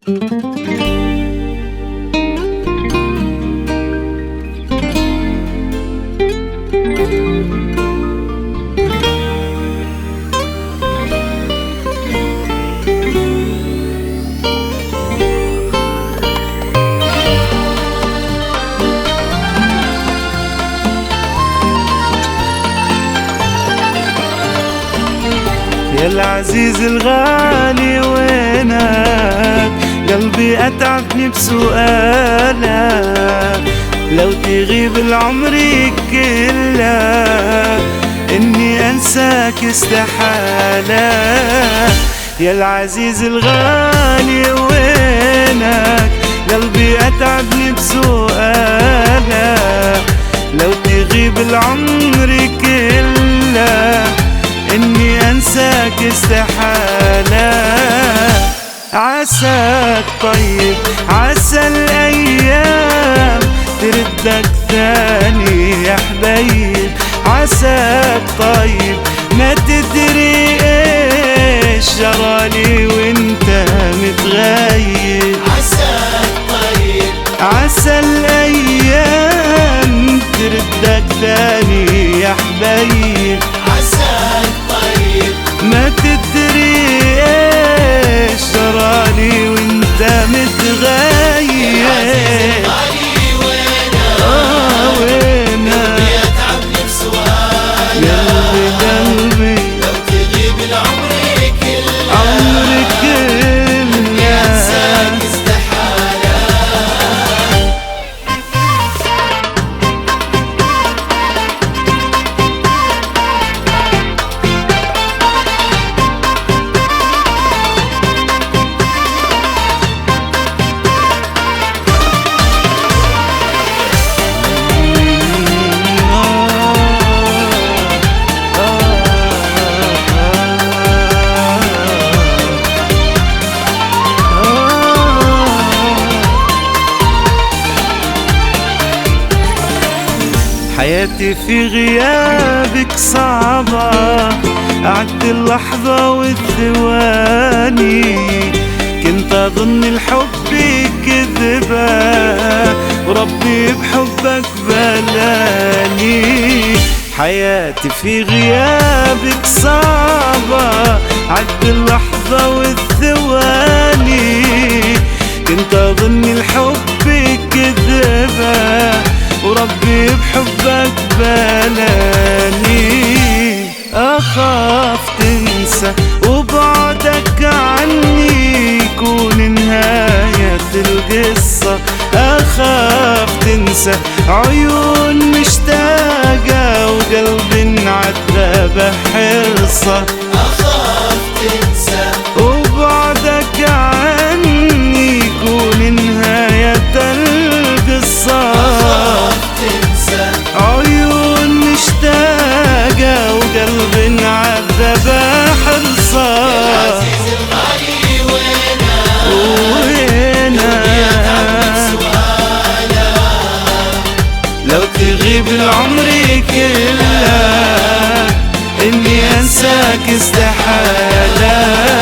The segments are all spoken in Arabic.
يا العزيز الغالي وينك؟ قلبي أتعبني بسؤالك، لو تغيب العمر كله إني أنساك استحالة. يا العزيز الغالي وينك؟ قلبي أتعبني بسؤالك، لو تغيب العمر كله إني أنساك استحالة. عساك طيب، عسى الأيام تردك ثاني يا حبيب. عساك طيب، ما تدري إيش جرالي وإنت متغيب. عساك طيب، عسى الأيام تردك ثاني يا حبيب. عساك طيب، ما تدري ايش جرالي وانت متغيب. غالي وينك؟ وينك؟ قلبي أتعبني بسؤالك، قلبي لو تغيب العمر كله عمرك كله أنساك استحالة. حياتي في غيابك صعبة، أعد اللحظة والثواني. كنت أظن الحب كذبة وربي بحبك بلاني. حياتي في غيابك صعبة، أعد اللحظة والثواني. كنت أظن الحب كذبة وربي بحبك بلاني. أخاف تنسى وبعدك عني يكون نهاية القصة. أخاف تنسى عيون مشتاقة وقلب انعذب حرصة. أخاف تنسى وبعدك عني يكون نهاية القصة. تنسى عيون مشتاقة وقلب انعذب حرصة. العزيز الغالي وينك؟ وينك؟ لو تغيب العمر كله إني أنساك استحالة.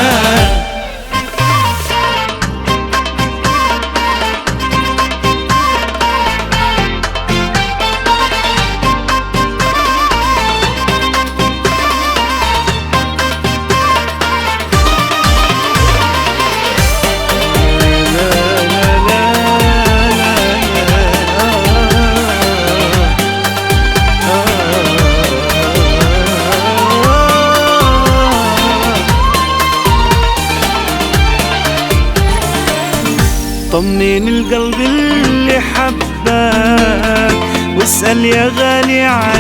طمن القلب اللي حبك واسأل يا غالي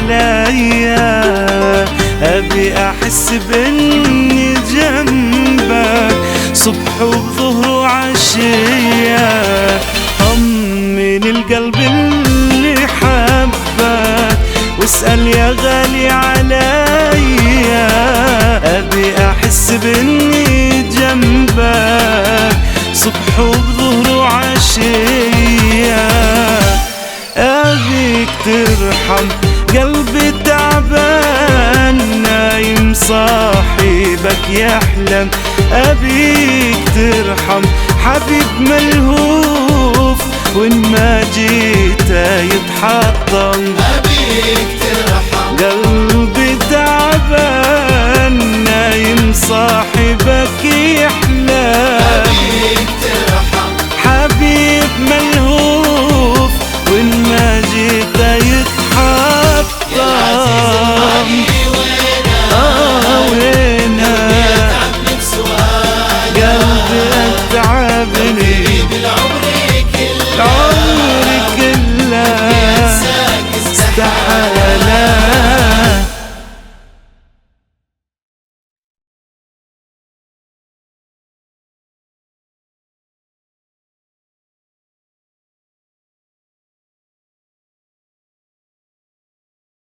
عليا. أبي أحس بإني جنبك صبح وظهر وعشية. طمن القلب اللي حبك واسأل يا غالي عليا. أبي أحس بإني جنبك صبح وظهر وعشية. أبيك ترحم قلبي تعبان نايم صاحبك يحلم. أبيك ترحم حبيب ملهوف وإن ما جيت يتحطم. أبيك